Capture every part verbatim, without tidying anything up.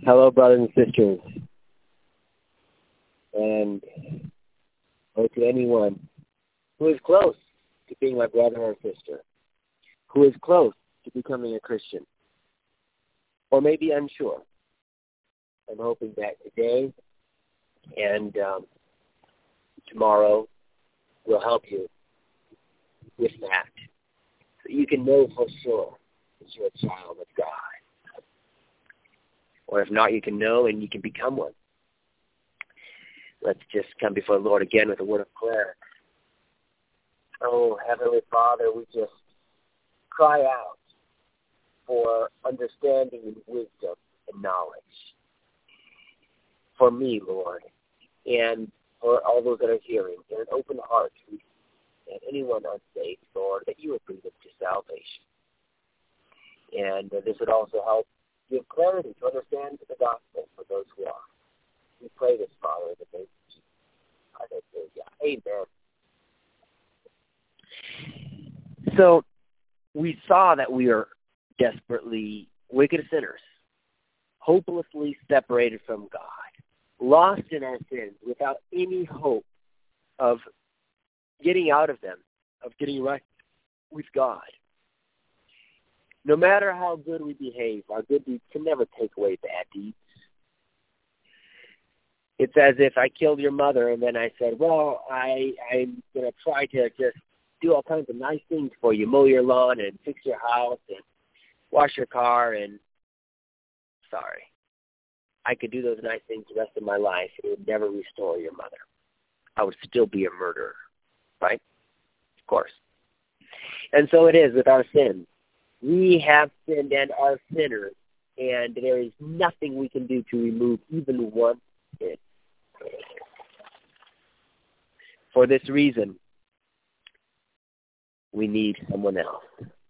Hello, brothers and sisters, and or to anyone who is close to being my brother or sister, who is close to becoming a Christian, or maybe unsure. I'm hoping that today and um, tomorrow will help you with that, so you can know for sure that you're a child of God. Or if not, you can know and you can become one. Let's just come before the Lord again with a word of prayer. Oh, Heavenly Father, we just cry out for understanding and wisdom and knowledge. For me, Lord, and for all those that are hearing, and an open heart, and anyone unsaved, Lord, that you would bring them to salvation. And uh, this would also help give clarity to understand the gospel for those who are. We pray this, Father, in the name of Jesus. Amen. So we saw that we are desperately wicked sinners, hopelessly separated from God, lost in our sins, without any hope of getting out of them, of getting right with God. No matter how good we behave, our good deeds can never take away bad deeds. It's as if I killed your mother and then I said, well, I, I'm going to try to just do all kinds of nice things for you, mow your lawn and fix your house and wash your car, and sorry. I could do those nice things the rest of my life. It would never restore your mother. I would still be a murderer, right? Of course. And so it is with our sins. We have sinned and are sinners, and there is nothing we can do to remove even one sin. For this reason, we need someone else.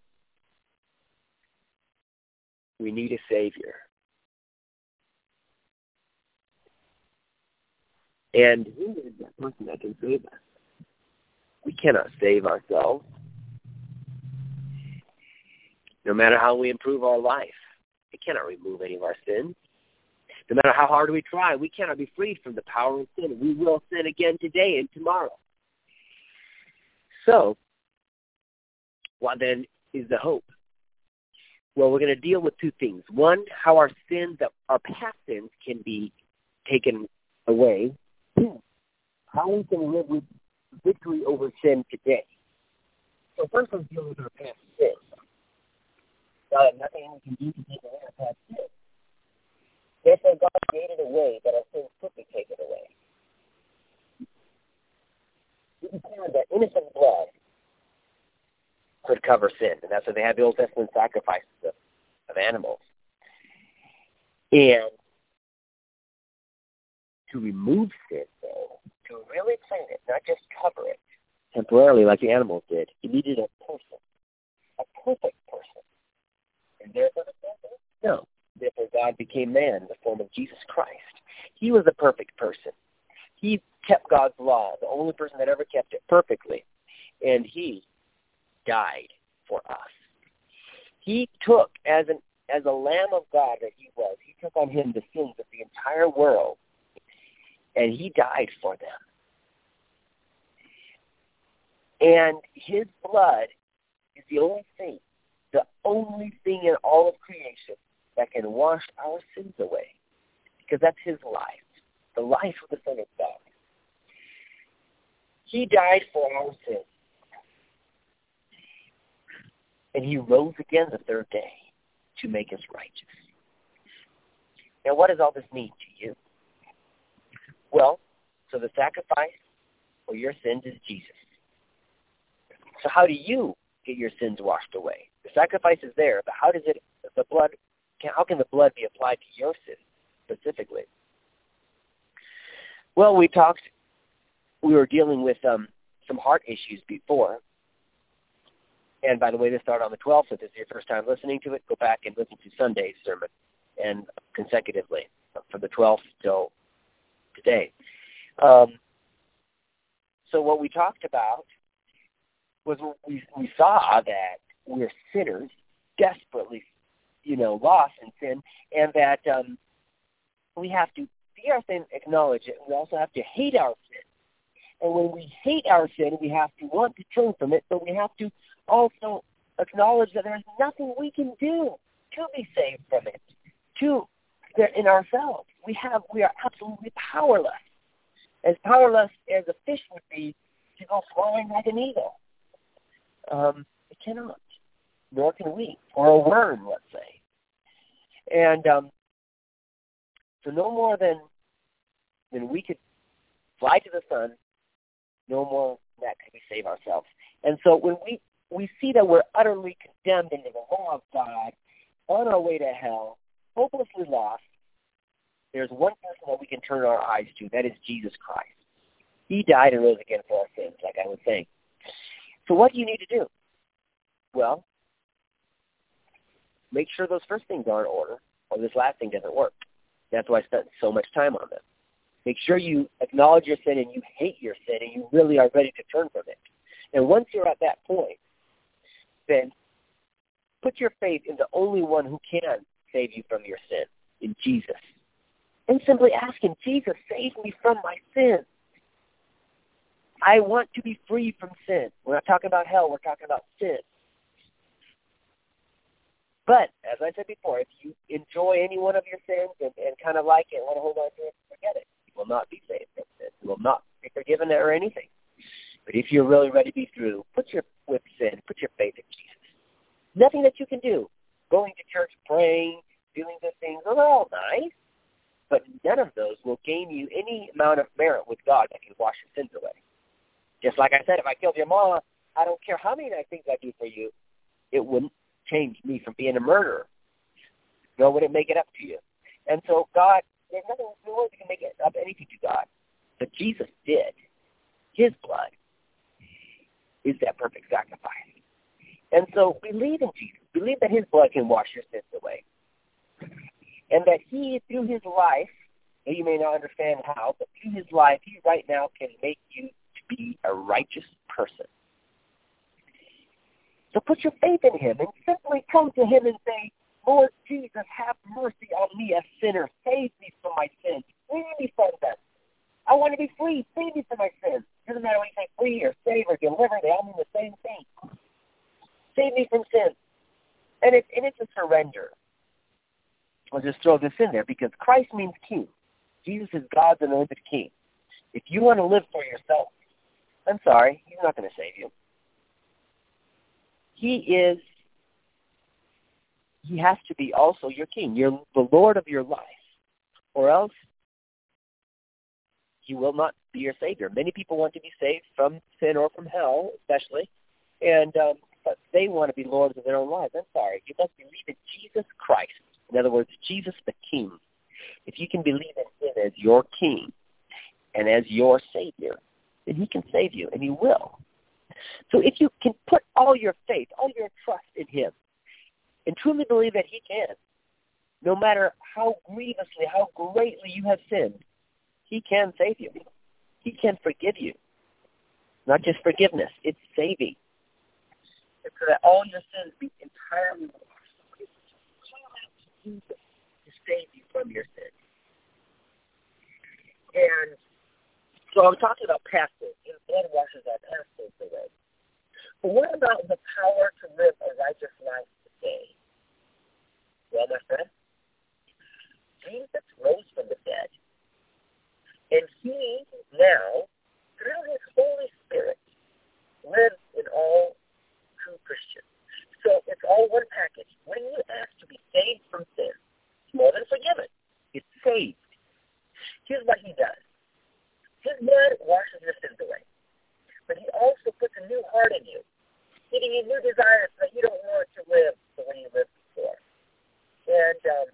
We need a Savior. And who is that person that can save us? We cannot save ourselves. No matter how we improve our life, it cannot remove any of our sins. No matter how hard we try, we cannot be freed from the power of sin. We will sin again today and tomorrow. So, what then is the hope? Well, we're going to deal with two things. One, how our sins, that our past sins, can be taken away. Two, how we can live with victory over sin today. So first, let's deal with our past sins. God, nothing we can do to take away our past sins. Therefore, God created a way that our sins could be taken away. We declared that innocent blood could cover sin, and that's why they had the Old Testament sacrifices of, of animals. And to remove sin, though, to really clean it, not just cover it temporarily like the animals did, you needed a person, a perfect person. And therefore, no. Therefore, God became man in the form of Jesus Christ. He was a perfect person. He kept God's law, the only person that ever kept it perfectly. And he died for us. He took, as an as a Lamb of God that he was, he took on him the sins of the entire world, and he died for them. And his blood is the only thing, the only thing in all of creation that can wash our sins away, because that's his life, the life of the Son of God. He died for our sins, and he rose again the third day to make us righteous. Now, what does all this mean to you? Well, so the sacrifice for your sins is Jesus. So how do you get your sins washed away? The sacrifice is there, but how does it, the blood, can, how can the blood be applied to your sins specifically? Well, we talked, we were dealing with um, some heart issues before. And by the way, this started on the twelfth. If this is your first time listening to it, go back and listen to Sunday's sermon, and consecutively from the twelfth till today. Um, so what we talked about was we, we saw that we're sinners, desperately, you know, lost in sin, and that um, we have to see our sin, acknowledge it. We also have to hate our sin. And when we hate our sin, we have to want to turn from it, but we have to also acknowledge that there's nothing we can do to be saved from it, to in ourselves. We have we are absolutely powerless, as powerless as a fish would be to go flying like an eagle. Um, it cannot, nor can we, or a worm, let's say. And um, so no more than than we could fly to the sun, no more than that can we save ourselves. And so when we, we see that we're utterly condemned into the law of God, on our way to hell, hopelessly lost, there's one person that we can turn our eyes to. That is Jesus Christ. He died and rose again for our sins, like I was saying. So what do you need to do? Well, make sure those first things are in order, or this last thing doesn't work. That's why I spent so much time on them. Make sure you acknowledge your sin and you hate your sin and you really are ready to turn from it. And once you're at that point, then put your faith in the only one who can save you from your sin, in Jesus. And simply ask him, Jesus, save me from my sin. I want to be free from sin. We're not talking about hell, we're talking about sin. But, as I said before, if you enjoy any one of your sins and, and kind of like it and want to hold on to it, forget it. You will not be saved from sin. You will not be forgiven or anything. But if you're really ready to be through, put your with sin, put your faith in Jesus. Nothing that you can do. Going to church, praying, doing good things, those are all nice. But none of those will gain you any amount of merit with God that can wash your sins away. Just like I said, if I killed your mama, I don't care how many nice things I do for you, it wouldn't change me from being a murderer. Nor would it make it up to you. And so God, there's nothing in the world that can make it up anything to God. But Jesus did. His blood is that perfect sacrifice. And so believe in Jesus. Believe that his blood can wash your sins away. And that he, through his life, and you may not understand how, but through his life, he right now can make you to be a righteous person. So put your faith in him and simply come to him and say, Lord Jesus, have mercy on me, a sinner. Save me from my sins. Free me from them. I want to be free. Free me from my sins. Doesn't matter what you say, free or save or deliver. They all mean the same thing. Save me from sin. And, it, and it's a surrender. I'll just throw this in there because Christ means king. Jesus is God's anointed king. If you want to live for yourself, I'm sorry, he's not going to save you. He is, he has to be also your king. You're the Lord of your life. Or else he will not be your savior. Many people want to be saved from sin or from hell, especially, and um, but they want to be lords of their own lives. I'm sorry. You must believe in Jesus Christ. In other words, Jesus the King. If you can believe in him as your King and as your Savior, then he can save you, and he will. So if you can put all your faith, all your trust in him, and truly believe that he can, no matter how grievously, how greatly you have sinned, he can save you. He can forgive you. Not just forgiveness, it's saving. And so that all your sins be entirely washed. Call out to Jesus to save you from your sins. And so I'm talking about past sins. You know, blood washes our past sins away. But what about the power to live a righteous life today? Well, my friend, Jesus rose from the dead. And he now, through his Holy Spirit, lives in all true Christians. So it's all one package. When you ask to be saved from sin, it's more than forgiven. It's saved. Here's what he does. His blood washes your sins away. But he also puts a new heart in you, giving you new desires so that you don't want to live the way you lived before. And um,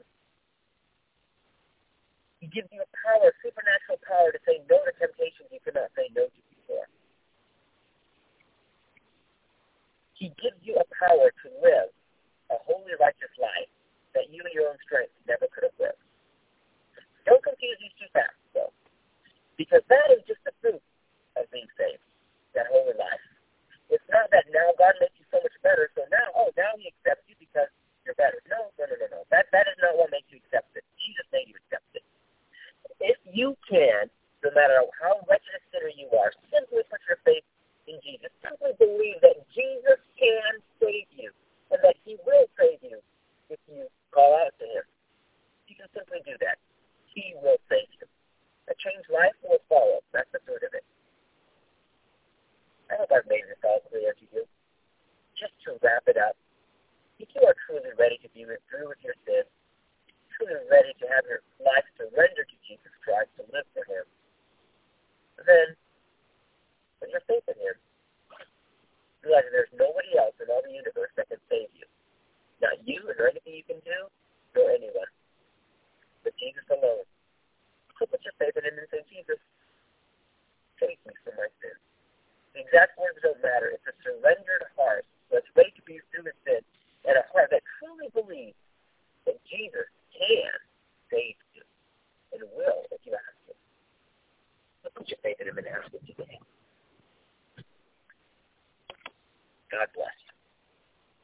he gives you a power, supernatural power to say no to temptations you could not say no to before. He gives you a power to live a holy, righteous life that you in your own strength never could have lived. Don't confuse these two facts, though, because that is just the proof of being saved, that holy life. It's not that now God makes you so much better, so now, oh, now he accepts you because you're better. No, no, no, no, no. That, that is not what makes you accept it. Jesus made you accept it. through with your sin, truly ready to have your life surrendered to Jesus Christ to live for him, then put your faith in him. Realize that there's nobody else in all the universe that can save you. Not you or anything you can do, nor anyone. But Jesus alone. So put your faith in him and say, Jesus, save me from my sins. The exact words don't matter. It's a surrendered heart that's ready to be through with sin, and a heart that truly believes that Jesus can save you and will if you ask him. So put your faith in him and ask him today. God bless you.